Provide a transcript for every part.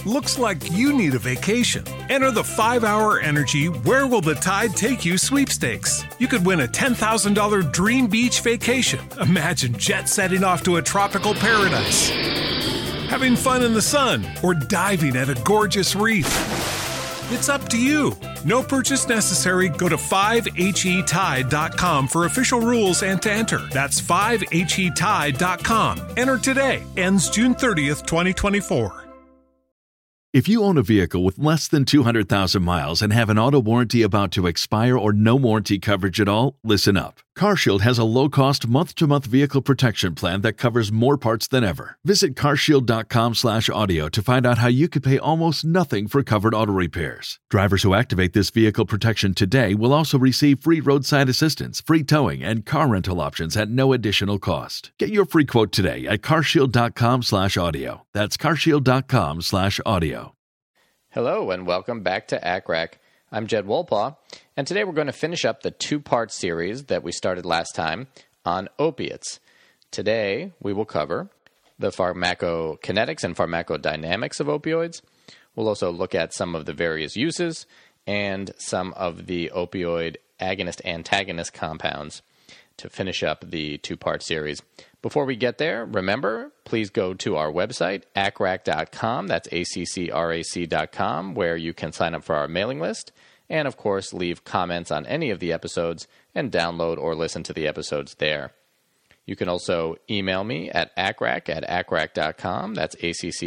Looks like you need a vacation. Enter the 5-Hour Energy Where Will the Tide Take You sweepstakes. You could win a $10,000 dream beach vacation. Imagine jet setting off to a tropical paradise, having fun in the sun, or diving at a gorgeous reef. It's up to you. No purchase necessary. Go to 5HETide.com for official rules and to enter. That's 5HETide.com. Enter today. Ends June 30th, 2024. If you own a vehicle with less than 200,000 miles and have an auto warranty about to expire or no warranty coverage at all, listen up. CarShield has a low-cost month-to-month vehicle protection plan that covers more parts than ever. Visit carshield.com/audio to find out how you could pay almost nothing for covered auto repairs. Drivers who activate this vehicle protection today will also receive free roadside assistance, free towing, and car rental options at no additional cost. Get your free quote today at carshield.com/audio. That's carshield.com/audio. Hello and welcome back to ACRAC. I'm Jed Wolpaw, and today we're going to finish up the two-part series that we started last time on opiates. Today we will cover the pharmacokinetics and pharmacodynamics of opioids. We'll also look at some of the various uses and some of the opioid agonist-antagonist compounds to finish up the two-part series. Before we get there, remember, please go to our website, accrac.com, that's accrac.com, where you can sign up for our mailing list, and of course, leave comments on any of the episodes and download or listen to the episodes there. You can also email me at accrac@accrac.com, that's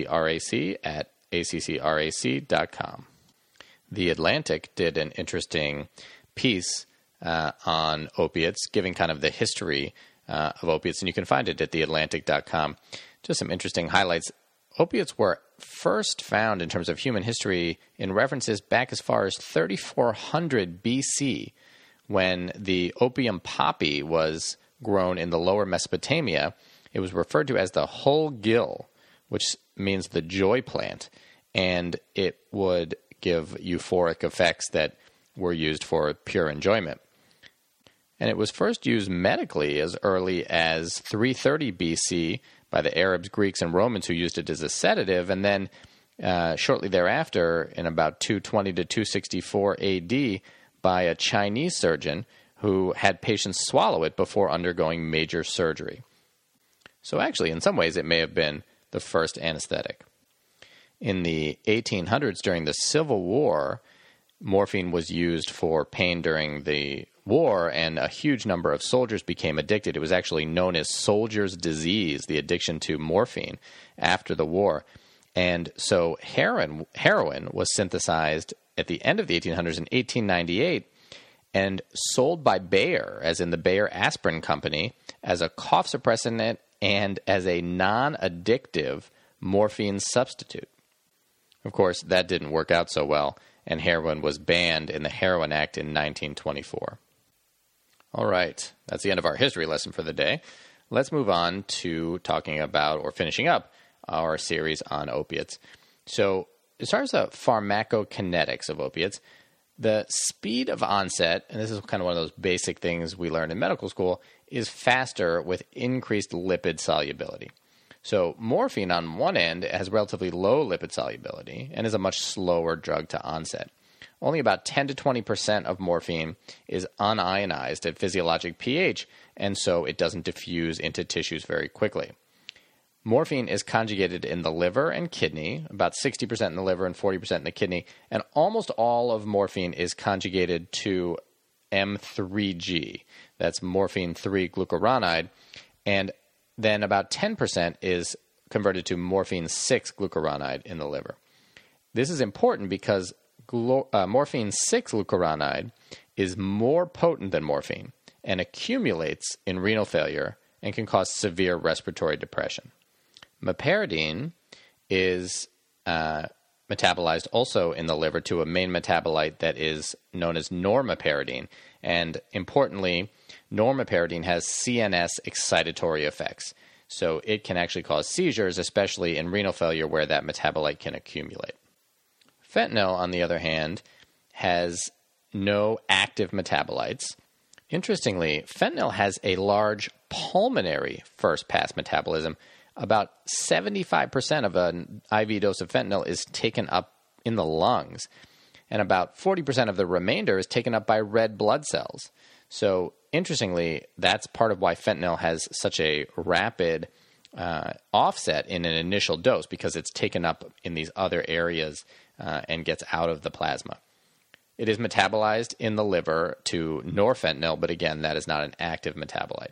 accrac@accrac.com. The Atlantic did an interesting piece on opiates, giving kind of the history of opiates, and you can find it at theatlantic.com. Just some interesting highlights. Opiates were first found in terms of human history in references back as far as 3400 BC, when the opium poppy was grown in the lower Mesopotamia. It was referred to as the whole gill, which means the joy plant, and it would give euphoric effects that were used for pure enjoyment. And it was first used medically as early as 330 BC by the Arabs, Greeks, and Romans who used it as a sedative, and then shortly thereafter, in about 220 to 264 AD, by a Chinese surgeon who had patients swallow it before undergoing major surgery. So actually, in some ways, it may have been the first anesthetic. In the 1800s, during the Civil War, morphine was used for pain during the war, and a huge number of soldiers became addicted. It was actually known as soldier's disease, the addiction to morphine, after the war. And so heroin was synthesized at the end of the 1800s in 1898 and sold by Bayer, as in the Bayer Aspirin Company, as a cough suppressant and as a non-addictive morphine substitute. Of course, that didn't work out so well, and heroin was banned in the Heroin Act in 1924. All right, that's the end of our history lesson for the day. Let's move on to talking about, or finishing up, our series on opiates. So, as far as the pharmacokinetics of opiates, the speed of onset, and this is kind of one of those basic things we learned in medical school, is faster with increased lipid solubility. So morphine on one end has relatively low lipid solubility and is a much slower drug to onset. Only about 10 to 20% of morphine is unionized at physiologic pH, and so it doesn't diffuse into tissues very quickly. Morphine is conjugated in the liver and kidney, about 60% in the liver and 40% in the kidney, and almost all of morphine is conjugated to M3G. That's morphine 3-glucuronide, and then about 10% is converted to morphine 6-glucuronide in the liver. This is important because morphine 6-glucuronide is more potent than morphine and accumulates in renal failure and can cause severe respiratory depression. Meperidine is metabolized also in the liver to a main metabolite that is known as normeperidine. And importantly, normeperidine has CNS excitatory effects. So it can actually cause seizures, especially in renal failure where that metabolite can accumulate. Fentanyl, on the other hand, has no active metabolites. Interestingly, fentanyl has a large pulmonary first-pass metabolism, about 75% of an IV dose of fentanyl is taken up in the lungs, and about 40% of the remainder is taken up by red blood cells. So interestingly, that's part of why fentanyl has such a rapid offset in an initial dose, because it's taken up in these other areas and gets out of the plasma. It is metabolized in the liver to norfentanyl, but again, that is not an active metabolite.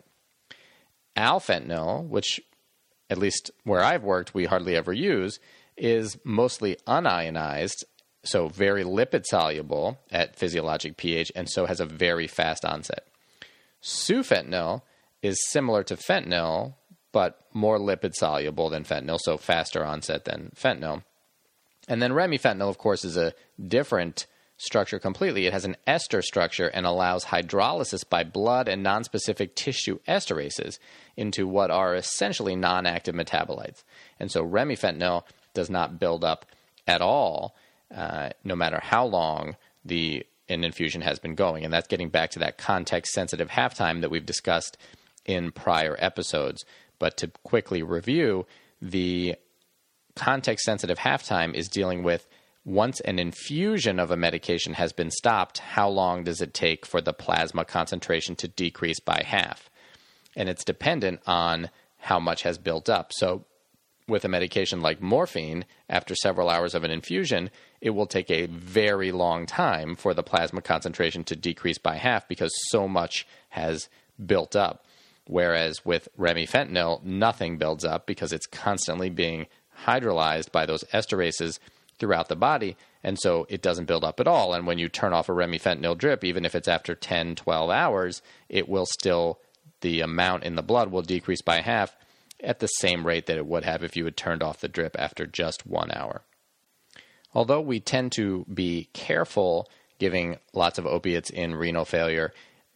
Alfentanyl, which at least where I've worked we hardly ever use, is mostly unionized, so very lipid soluble at physiologic pH, and so has a very fast onset. Sufentanil is similar to fentanyl, but more lipid soluble than fentanyl, so faster onset than fentanyl. And then remifentanil, of course, is a different structure completely. It has an ester structure and allows hydrolysis by blood and nonspecific tissue esterases into what are essentially non-active metabolites. And so remifentanil does not build up at all, no matter how long an infusion has been going. And that's getting back to that context-sensitive halftime that we've discussed in prior episodes. But to quickly review, the context-sensitive halftime is dealing with once an infusion of a medication has been stopped, how long does it take for the plasma concentration to decrease by half? And it's dependent on how much has built up. So with a medication like morphine, after several hours of an infusion, it will take a very long time for the plasma concentration to decrease by half because so much has built up. Whereas with remifentanil, nothing builds up because it's constantly being hydrolyzed by those esterases throughout the body, and so it doesn't build up at all. And when you turn off a remifentanil drip, even if it's after 10, 12 hours, it will still, the amount in the blood will decrease by half at the same rate that it would have if you had turned off the drip after just 1 hour. Although we tend to be careful giving lots of opiates in renal failure,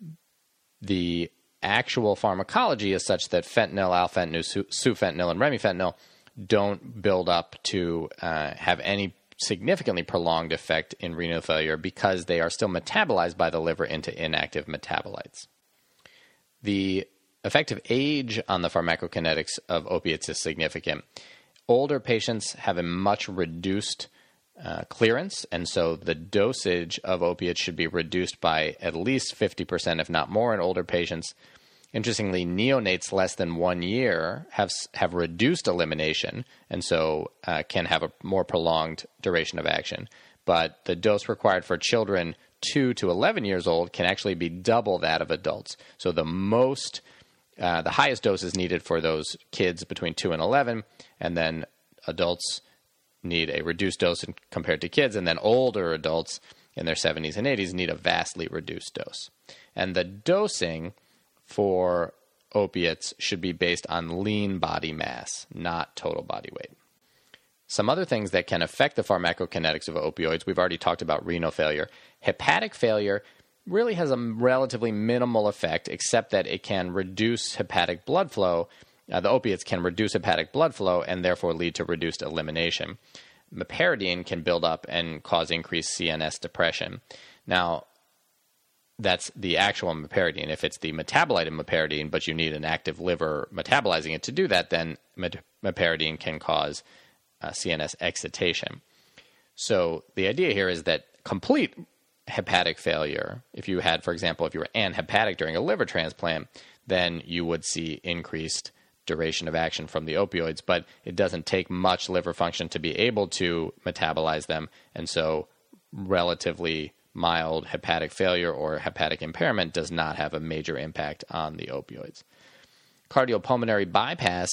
the actual pharmacology is such that fentanyl, alfentanil, sufentanil, and remifentanil don't build up to have any significantly prolonged effect in renal failure because they are still metabolized by the liver into inactive metabolites. The effect of age on the pharmacokinetics of opiates is significant. Older patients have a much reduced clearance, and so the dosage of opiates should be reduced by at least 50%, if not more, in older patients. Interestingly, neonates less than 1 year have reduced elimination, and so can have a more prolonged duration of action. But the dose required for children 2 to 11 years old can actually be double that of adults. So the highest dose is needed for those kids between 2 and 11, and then adults need a reduced dose compared to kids, and then older adults in their 70s and 80s need a vastly reduced dose. And the dosing for opiates should be based on lean body mass, not total body weight. Some other things that can affect the pharmacokinetics of opioids, we've already talked about renal failure. Hepatic failure really has a relatively minimal effect, except that it can reduce hepatic blood flow. The opiates can reduce hepatic blood flow and therefore lead to reduced elimination. Meperidine can build up and cause increased CNS depression. Now, that's the actual meperidine. If it's the metabolite of meperidine, but you need an active liver metabolizing it to do that, then meperidine can cause CNS excitation. So the idea here is that complete hepatic failure, if you had, for example, if you were anhepatic during a liver transplant, then you would see increased duration of action from the opioids, but it doesn't take much liver function to be able to metabolize them, and so relatively mild hepatic failure or hepatic impairment does not have a major impact on the opioids. Cardiopulmonary bypass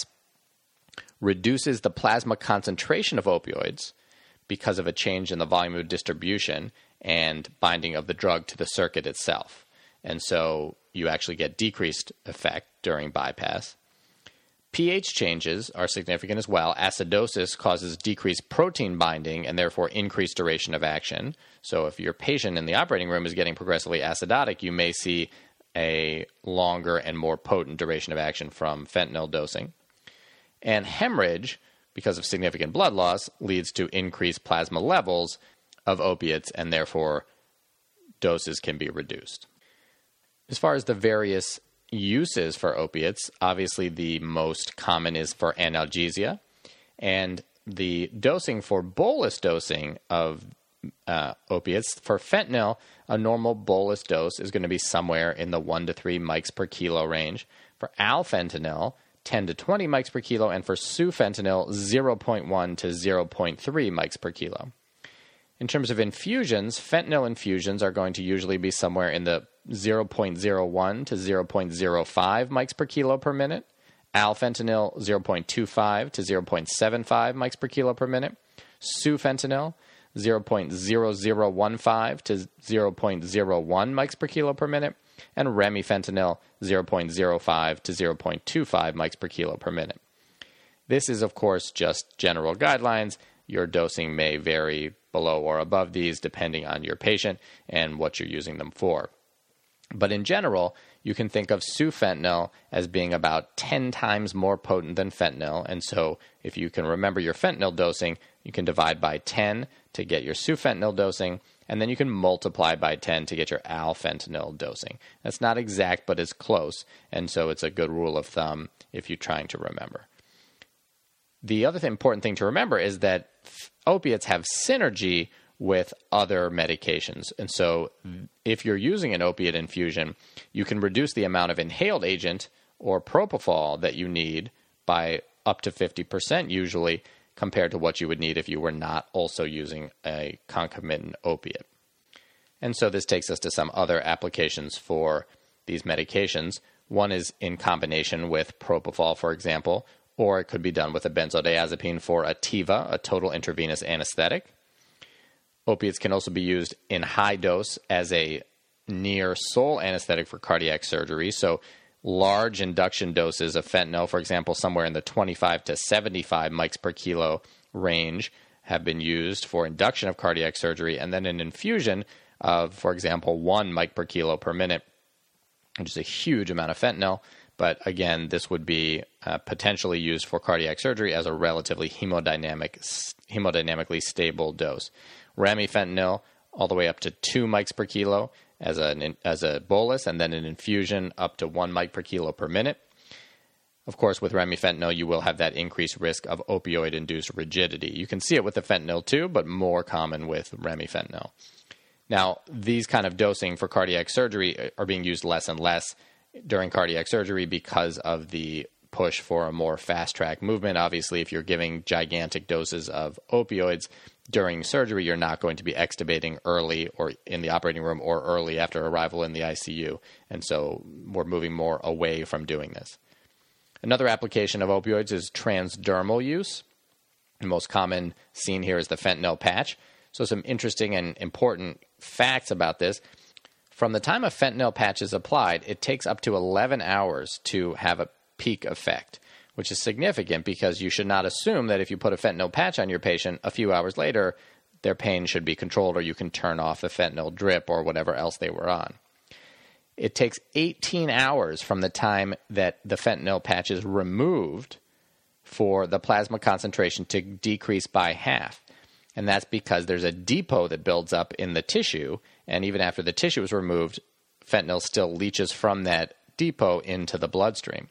reduces the plasma concentration of opioids because of a change in the volume of distribution and binding of the drug to the circuit itself. And so you actually get decreased effect during bypass. pH changes are significant as well. Acidosis causes decreased protein binding and therefore increased duration of action. So if your patient in the operating room is getting progressively acidotic, you may see a longer and more potent duration of action from fentanyl dosing. And hemorrhage, because of significant blood loss, leads to increased plasma levels of opiates, and therefore doses can be reduced. As far as the various uses for opiates. Obviously, the most common is for analgesia, and the dosing for bolus dosing of opiates, for fentanyl, a normal bolus dose is going to be somewhere in the 1 to 3 mics per kilo range. For alfentanil, 10 to 20 mics per kilo, and for sufentanil, 0.1 to 0.3 mics per kilo. In terms of infusions, fentanyl infusions are going to usually be somewhere in the 0.01 to 0.05 mics per kilo per minute. Alfentanil, 0.25 to 0.75 mics per kilo per minute. Sufentanil, 0.0015 to 0.01 mics per kilo per minute. And remifentanil, 0.05 to 0.25 mics per kilo per minute. This is, of course, just general guidelines. Your dosing may vary below or above these depending on your patient and what you're using them for. But in general, you can think of sufentanil as being about 10 times more potent than fentanyl. And so if you can remember your fentanyl dosing, you can divide by 10 to get your sufentanil dosing, and then you can multiply by 10 to get your alfentanil dosing. That's not exact, but it's close, and so it's a good rule of thumb if you're trying to remember. The other important thing to remember is that opiates have synergy with other medications. And so if you're using an opiate infusion, you can reduce the amount of inhaled agent or propofol that you need by up to 50% usually, compared to what you would need if you were not also using a concomitant opiate. And so this takes us to some other applications for these medications. One is in combination with propofol, for example, or it could be done with a benzodiazepine for a TIVA, a total intravenous anesthetic. Opiates can also be used in high dose as a near sole anesthetic for cardiac surgery. So large induction doses of fentanyl, for example, somewhere in the 25 to 75 mics per kilo range, have been used for induction of cardiac surgery, and then an infusion of, for example, 1 mic per kilo per minute, which is a huge amount of fentanyl. But again, this would be potentially used for cardiac surgery as a relatively hemodynamically stable dose. Remifentanil, all the way up to 2 mics per kilo as a bolus, and then an infusion up to 1 mic per kilo per minute. Of course, with remifentanil, you will have that increased risk of opioid-induced rigidity. You can see it with the fentanyl too, but more common with remifentanil. Now, these kind of dosing for cardiac surgery are being used less and less during cardiac surgery because of the push for a more fast-track movement. Obviously, if you're giving gigantic doses of opioids during surgery, you're not going to be extubating early or in the operating room or early after arrival in the ICU. And so we're moving more away from doing this. Another application of opioids is transdermal use. The most common seen here is the fentanyl patch. So some interesting and important facts about this. From the time a fentanyl patch is applied, it takes up to 11 hours to have a peak effect, which is significant because you should not assume that if you put a fentanyl patch on your patient, a few hours later, their pain should be controlled or you can turn off the fentanyl drip or whatever else they were on. It takes 18 hours from the time that the fentanyl patch is removed for the plasma concentration to decrease by half. And that's because there's a depot that builds up in the tissue, and even after the tissue is removed, fentanyl still leaches from that depot into the bloodstream.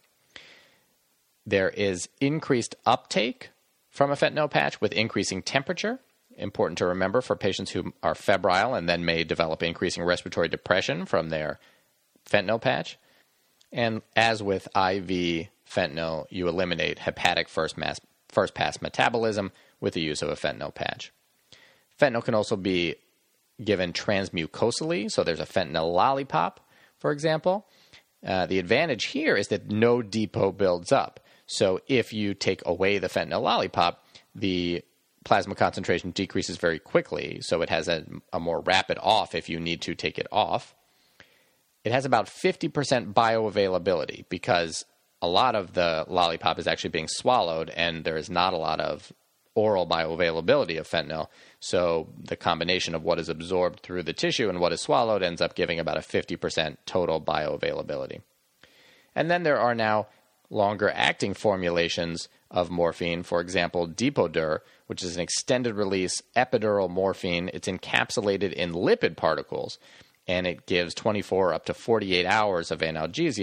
There is increased uptake from a fentanyl patch with increasing temperature. Important to remember for patients who are febrile and then may develop increasing respiratory depression from their fentanyl patch. And as with IV fentanyl, you eliminate hepatic first-pass metabolism with the use of a fentanyl patch. Fentanyl can also be given transmucosally, so there's a fentanyl lollipop, for example. The advantage here is that no depot builds up. So if you take away the fentanyl lollipop, the plasma concentration decreases very quickly, so it has a more rapid off if you need to take it off. It has about 50% bioavailability because a lot of the lollipop is actually being swallowed and there is not a lot of oral bioavailability of fentanyl. So the combination of what is absorbed through the tissue and what is swallowed ends up giving about a 50% total bioavailability. And then there are now longer acting formulations of morphine, for example, Depo-Dur, which is an extended release epidural morphine. It's encapsulated in lipid particles, and it gives 24 up to 48 hours of analgesia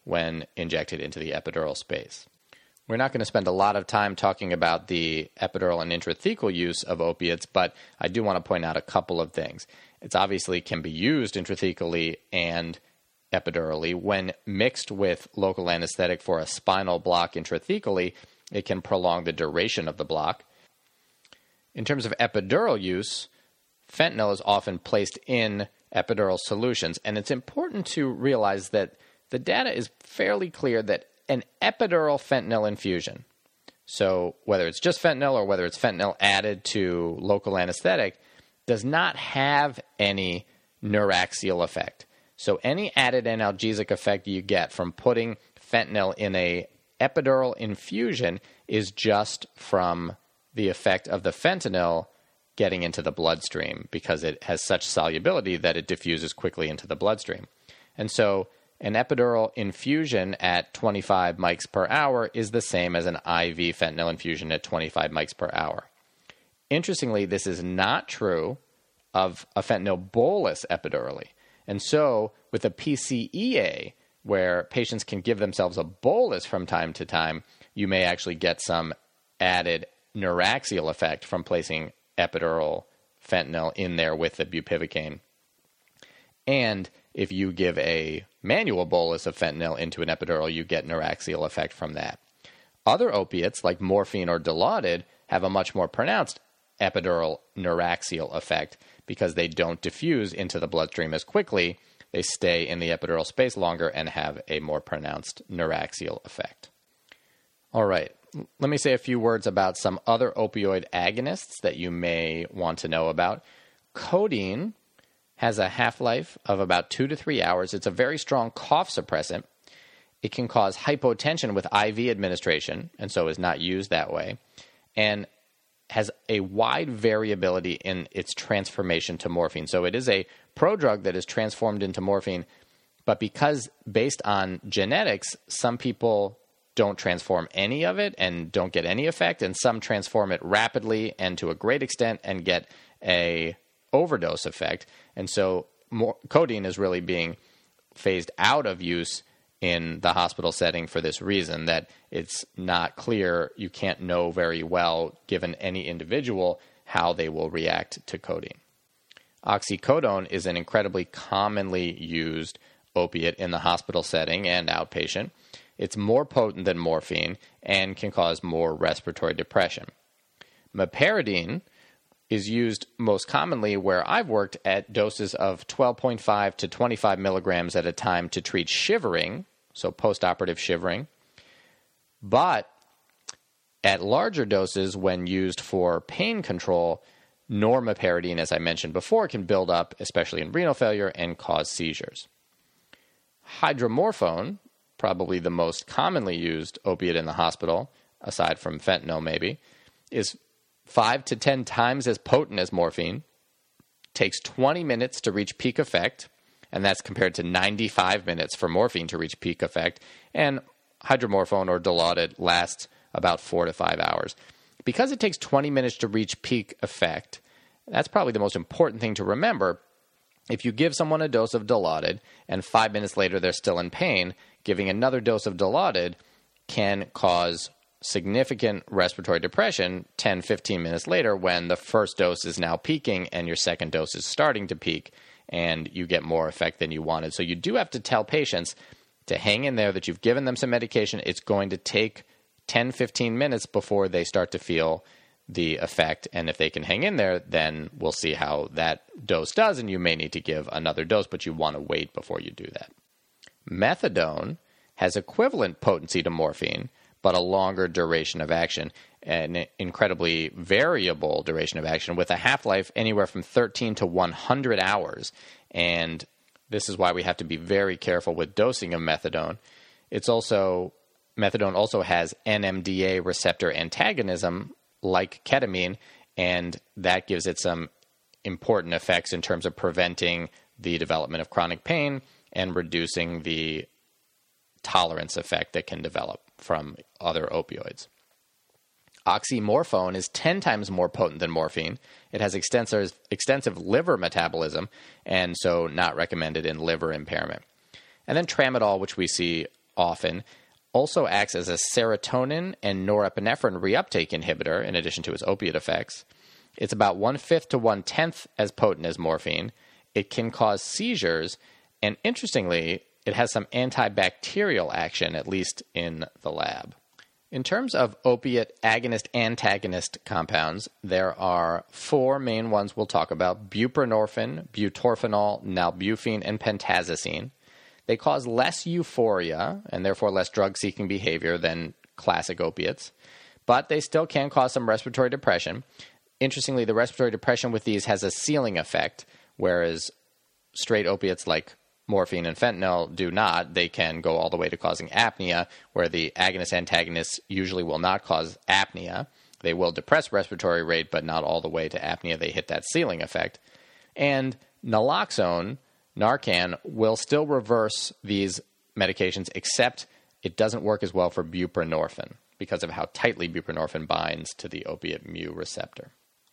when injected into the epidural space. We're not going to spend a lot of time talking about the epidural and intrathecal use of opiates, but I do want to point out a couple of things. It obviously can be used intrathecally and epidurally. When mixed with local anesthetic for a spinal block intrathecally, it can prolong the duration of the block. In terms of epidural use, fentanyl is often placed in epidural solutions, and it's important to realize that the data is fairly clear that an epidural fentanyl infusion, so whether it's just fentanyl or whether it's fentanyl added to local anesthetic, does not have any neuraxial effect. So any added analgesic effect you get from putting fentanyl in a epidural infusion is just from the effect of the fentanyl getting into the bloodstream, because it has such solubility that it diffuses quickly into the bloodstream. And so an epidural infusion at 25 mics per hour is the same as an IV fentanyl infusion at 25 mics per hour. Interestingly, this is not true of a fentanyl bolus epidurally. And so with a PCEA, where patients can give themselves a bolus from time to time, you may actually get some added neuraxial effect from placing epidural fentanyl in there with the bupivacaine. And if you give a manual bolus of fentanyl into an epidural, you get neuraxial effect from that. Other opiates, like morphine or Dilaudid, have a much more pronounced epidural neuraxial effect because they don't diffuse into the bloodstream as quickly. They stay in the epidural space longer and have a more pronounced neuraxial effect. All right, let me say a few words about some other opioid agonists that you may want to know about. Codeine has a half-life of about 2 to 3 hours. It's a very strong cough suppressant. It can cause hypotension with IV administration, and so is not used that way, and has a wide variability in its transformation to morphine. So it is a prodrug that is transformed into morphine, but because based on genetics, some people don't transform any of it and don't get any effect, and some transform it rapidly and to a great extent and get a overdose effect. And so codeine is really being phased out of use in the hospital setting for this reason, that it's not clear, you can't know very well, given any individual, how they will react to codeine. Oxycodone is an incredibly commonly used opiate in the hospital setting and outpatient. It's more potent than morphine and can cause more respiratory depression. Meperidine is used most commonly where I've worked at doses of 12.5 to 25 milligrams at a time to treat shivering, so postoperative shivering. But at larger doses, when used for pain control, normeperidine, as I mentioned before, can build up, especially in renal failure, and cause seizures. Hydromorphone, probably the most commonly used opiate in the hospital, aside from fentanyl maybe, is 5 to 10 times as potent as morphine, takes 20 minutes to reach peak effect, and that's compared to 95 minutes for morphine to reach peak effect, and hydromorphone or Dilaudid lasts about 4 to 5 hours. Because it takes 20 minutes to reach peak effect, that's probably the most important thing to remember. If you give someone a dose of Dilaudid and 5 minutes later they're still in pain, giving another dose of Dilaudid can cause significant respiratory depression 10, 15 minutes later when the first dose is now peaking and your second dose is starting to peak and you get more effect than you wanted. So you do have to tell patients to hang in there, that you've given them some medication. It's going to take 10, 15 minutes before they start to feel the effect. And if they can hang in there, then we'll see how that dose does, and you may need to give another dose, but you want to wait before you do that. Methadone has equivalent potency to morphine, but a longer duration of action, an incredibly variable duration of action with a half-life anywhere from 13 to 100 hours. And this is why we have to be very careful with dosing of methadone. Methadone also has NMDA receptor antagonism like ketamine, and that gives it some important effects in terms of preventing the development of chronic pain and reducing the tolerance effect that can develop from other opioids. Oxymorphone is 10 times more potent than morphine. It has extensive liver metabolism, and so not recommended in liver impairment. And then tramadol, which we see often, also acts as a serotonin and norepinephrine reuptake inhibitor in addition to its opiate effects. It's about 1/5 to 1/10 as potent as morphine. It can cause seizures, and interestingly, it has some antibacterial action, at least in the lab. In terms of opiate agonist-antagonist compounds, there are 4 main ones we'll talk about: buprenorphine, butorphanol, nalbuphine, and pentazocine. They cause less euphoria and therefore less drug-seeking behavior than classic opiates, but they still can cause some respiratory depression. Interestingly, the respiratory depression with these has a ceiling effect, whereas straight opiates like morphine and fentanyl do not. They can go all the way to causing apnea, where the agonist-antagonists usually will not cause apnea. They will depress respiratory rate, but not all the way to apnea. They hit that ceiling effect. And naloxone, Narcan, will still reverse these medications, except it doesn't work as well for buprenorphine because of how tightly buprenorphine binds to the opiate mu receptor.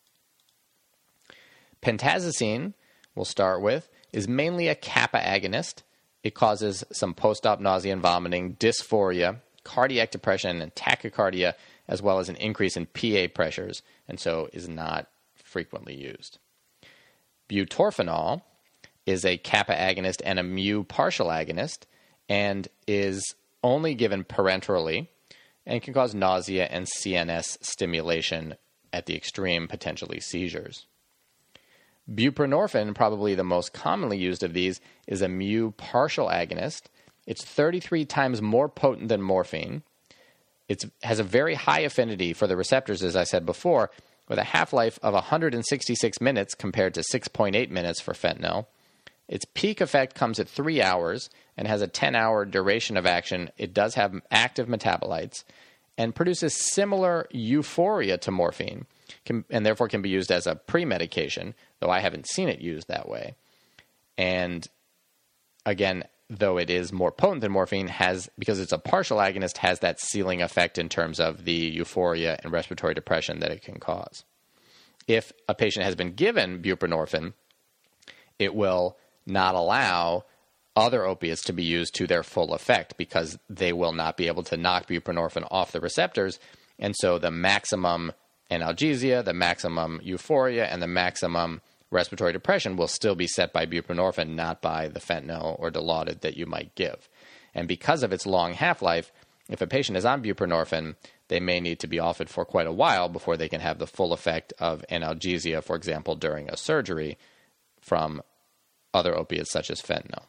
Pentazocine, we'll start with, is mainly a kappa agonist. It causes some post-op nausea and vomiting, dysphoria, cardiac depression, and tachycardia, as well as an increase in PA pressures, and so is not frequently used. Butorphanol is a kappa agonist and a mu partial agonist, and is only given parenterally, and can cause nausea and CNS stimulation at the extreme, potentially seizures. Buprenorphine, probably the most commonly used of these, is a mu partial agonist. It's 33 times more potent than morphine. It has a very high affinity for the receptors, as I said before, with a half-life of 166 minutes compared to 6.8 minutes for fentanyl. Its peak effect comes at 3 hours and has a 10-hour duration of action. It does have active metabolites and produces similar euphoria to morphine, and therefore can be used as a pre-medication, though I haven't seen it used that way. And again, though it is more potent than morphine, because it's a partial agonist, has that ceiling effect in terms of the euphoria and respiratory depression that it can cause. If a patient has been given buprenorphine, it will not allow other opiates to be used to their full effect because they will not be able to knock buprenorphine off the receptors, and so the maximum analgesia, the maximum euphoria, and the maximum respiratory depression will still be set by buprenorphine, not by the fentanyl or Dilaudid that you might give. And because of its long half-life, if a patient is on buprenorphine, they may need to be off it for quite a while before they can have the full effect of analgesia, for example, during a surgery from other opiates such as fentanyl.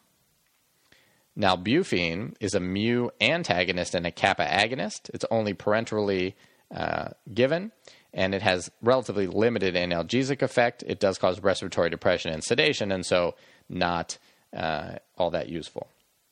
Nalbuphine is a mu antagonist and a kappa agonist. It's only parenterally given, and it has relatively limited analgesic effect. It does cause respiratory depression and sedation, and so not all that useful.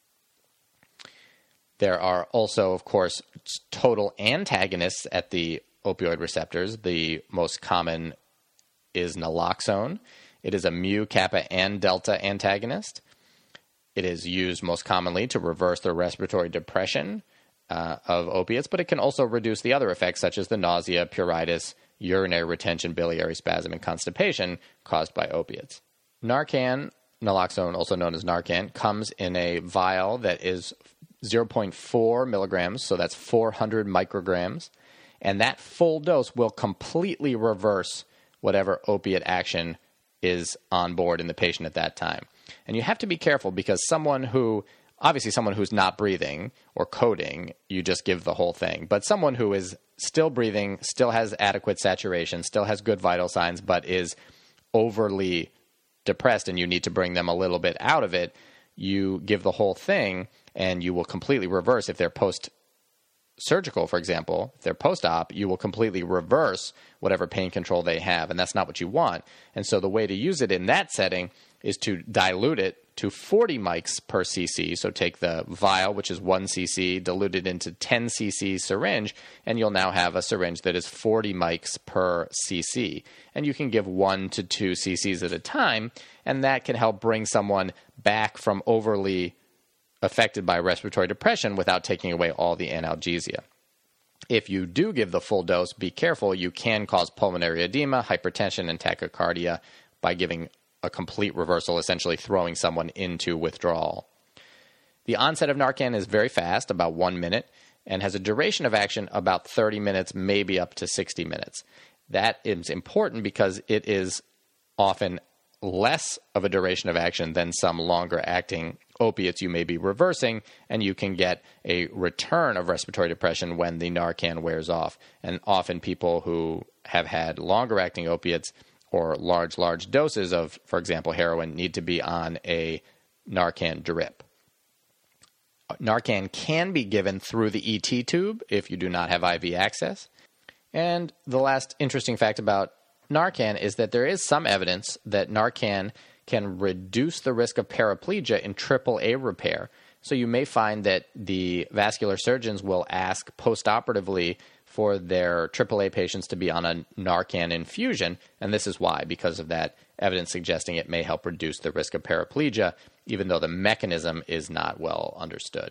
There are also, of course, total antagonists at the opioid receptors. The most common is naloxone. It is a mu, kappa, and delta antagonist. It is used most commonly to reverse the respiratory depression of opiates, but it can also reduce the other effects such as the nausea, pruritus, urinary retention, biliary spasm, and constipation caused by opiates. Narcan, naloxone, also known as Narcan, comes in a vial that is 0.4 milligrams, so that's 400 micrograms, and that full dose will completely reverse whatever opiate action is on board in the patient at that time. And you have to be careful because someone who's not breathing or coding, you just give the whole thing. But someone who is still breathing, still has adequate saturation, still has good vital signs, but is overly depressed and you need to bring them a little bit out of it, you give the whole thing and you will completely reverse. If they're post-surgical, for example, if they're post-op, you will completely reverse whatever pain control they have, and that's not what you want. And so the way to use it in that setting is to dilute it to 40 mics per cc. So take the vial, which is 1 cc, dilute it into 10 cc syringe, and you'll now have a syringe that is 40 mics per cc. And you can give 1 to 2 cc's at a time, and that can help bring someone back from overly affected by respiratory depression without taking away all the analgesia. If you do give the full dose, be careful. You can cause pulmonary edema, hypertension, and tachycardia by giving a complete reversal, essentially throwing someone into withdrawal. The onset of Narcan is very fast, about 1 minute, and has a duration of action about 30 minutes, maybe up to 60 minutes. That is important because it is often less of a duration of action than some longer-acting opiates you may be reversing, and you can get a return of respiratory depression when the Narcan wears off. And often people who have had longer-acting opiates or large doses of, for example, heroin, need to be on a Narcan drip. Narcan can be given through the ET tube if you do not have IV access. And the last interesting fact about Narcan is that there is some evidence that Narcan can reduce the risk of paraplegia in AAA repair. So you may find that the vascular surgeons will ask postoperatively for their AAA patients to be on a Narcan infusion, and this is why, because of that evidence suggesting it may help reduce the risk of paraplegia, even though the mechanism is not well understood.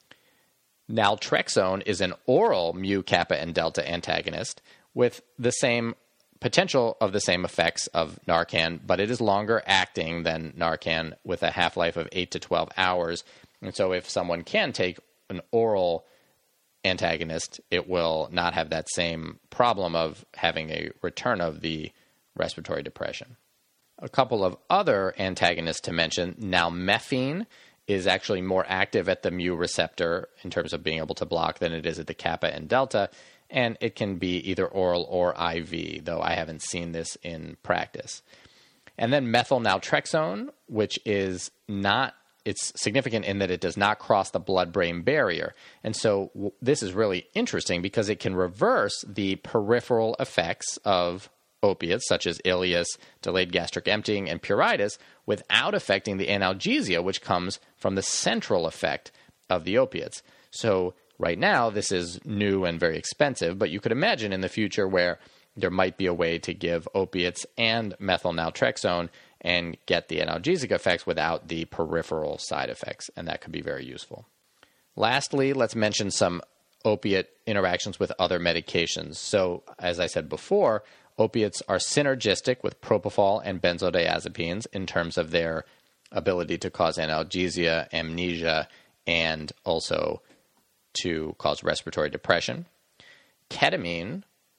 Naltrexone is an oral mu, kappa, and delta antagonist with the same potential of the same effects of Narcan, but it is longer acting than Narcan with a half-life of 8 to 12 hours. And so if someone can take an oral antagonist, it will not have that same problem of having a return of the respiratory depression. A couple of other antagonists to mention. Nalmefene is actually more active at the mu receptor in terms of being able to block than it is at the kappa and delta, and it can be either oral or IV, though I haven't seen this in practice. And then methylnaltrexone, which is not, it's significant in that it does not cross the blood-brain barrier. And so this is really interesting because it can reverse the peripheral effects of opiates, such as ileus, delayed gastric emptying, and pruritus, without affecting the analgesia, which comes from the central effect of the opiates. So right now, this is new and very expensive, but you could imagine in the future where there might be a way to give opiates and methylnaltrexone and get the analgesic effects without the peripheral side effects, and that could be very useful. Lastly, let's mention some opiate interactions with other medications. So, as I said before, opiates are synergistic with propofol and benzodiazepines in terms of their ability to cause analgesia, amnesia, and also to cause respiratory depression. Ketamine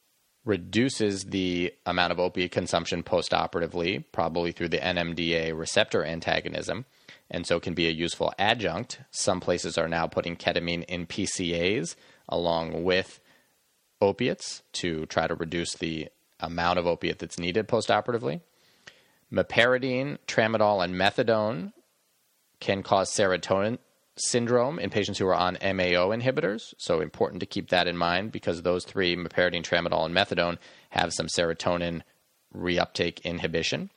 reduces the amount of opiate consumption postoperatively, probably through the NMDA receptor antagonism, and so can be a useful adjunct. Some places are now putting ketamine in PCAs along with opiates to try to reduce the amount of opiate that's needed postoperatively. Meperidine, tramadol, and methadone can cause serotonin syndrome in patients who are on MAO inhibitors. So important to keep that in mind because those three, meperidine, tramadol, and methadone, have some serotonin reuptake inhibition.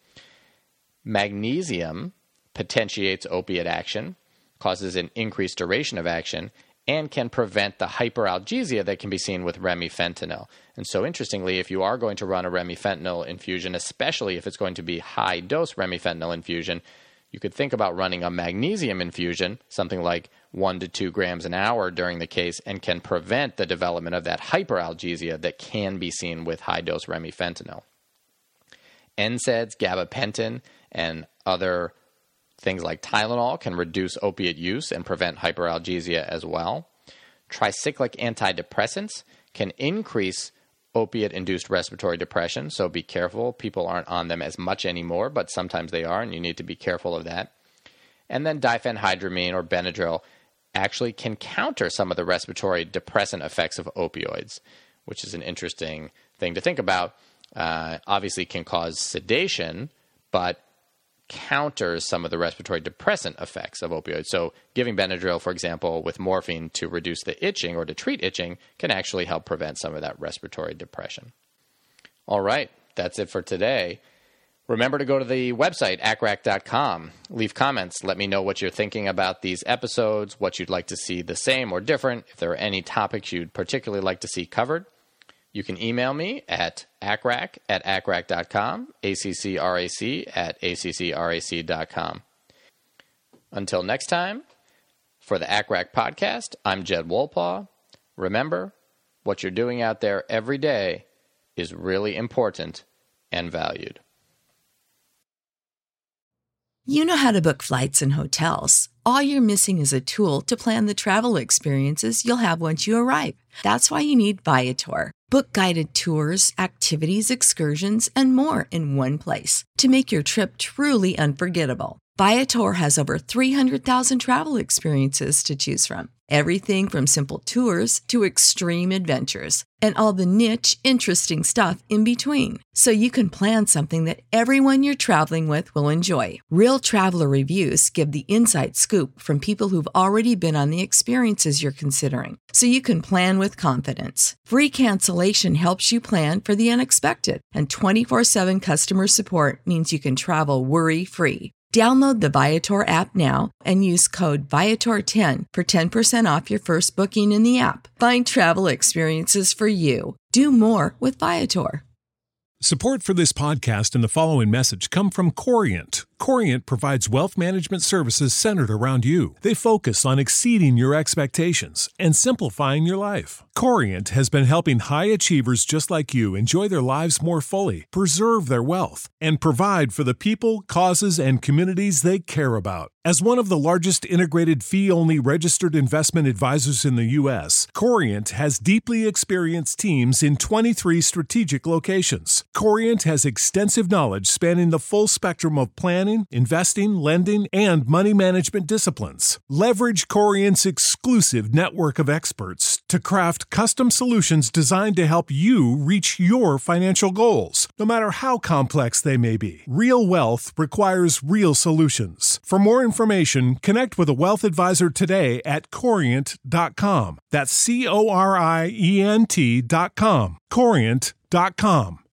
Magnesium potentiates opiate action, causes an increased duration of action, and can prevent the hyperalgesia that can be seen with remifentanil. And so interestingly, if you are going to run a remifentanil infusion, especially if it's going to be high-dose remifentanil infusion, you could think about running a magnesium infusion, something like 1 to 2 grams an hour during the case, and can prevent the development of that hyperalgesia that can be seen with high-dose remifentanil. NSAIDs, gabapentin, and other things like Tylenol can reduce opiate use and prevent hyperalgesia as well. Tricyclic antidepressants can increase opiate-induced respiratory depression, so be careful. People aren't on them as much anymore, but sometimes they are, and you need to be careful of that. And then diphenhydramine or Benadryl actually can counter some of the respiratory depressant effects of opioids, which is an interesting thing to think about. Obviously can cause sedation, but counters some of the respiratory depressant effects of opioids. So giving Benadryl, for example, with morphine to reduce the itching or to treat itching can actually help prevent some of that respiratory depression. All right, that's it for today. Remember to go to the website, acrac.com. Leave comments. Let me know what you're thinking about these episodes, what you'd like to see the same or different, if there are any topics you'd particularly like to see covered. You can email me at acrac@acrac.com, accrac@accrac.com. Until next time, for the ACRAC podcast, I'm Jed Wolpaw. Remember, what you're doing out there every day is really important and valued. You know how to book flights and hotels. all you're missing is a tool to plan the travel experiences you'll have once you arrive. That's why you need Viator. Book guided tours, activities, excursions, and more in one place to make your trip truly unforgettable. Viator has over 300,000 travel experiences to choose from. Everything from simple tours to extreme adventures and all the niche, interesting stuff in between. So you can plan something that everyone you're traveling with will enjoy. Real traveler reviews give the inside scoop from people who've already been on the experiences you're considering. So you can plan with confidence. Free cancellation helps you plan for the unexpected. And 24/7 customer support means you can travel worry-free. Download the Viator app now and use code Viator10 for 10% off your first booking in the app. Find travel experiences for you. Do more with Viator. Support for this podcast and the following message come from Corient. Corient provides wealth management services centered around you. They focus on exceeding your expectations and simplifying your life. Corient has been helping high achievers just like you enjoy their lives more fully, preserve their wealth, and provide for the people, causes, and communities they care about. As one of the largest integrated fee-only registered investment advisors in the U.S., Corient has deeply experienced teams in 23 strategic locations. Corient has extensive knowledge spanning the full spectrum of planning, investing, lending, and money management disciplines. Leverage Corient's exclusive network of experts to craft custom solutions designed to help you reach your financial goals, no matter how complex they may be. Real wealth requires real solutions. For more information, connect with a wealth advisor today at Corient.com. That's Corient.com. Corient.com.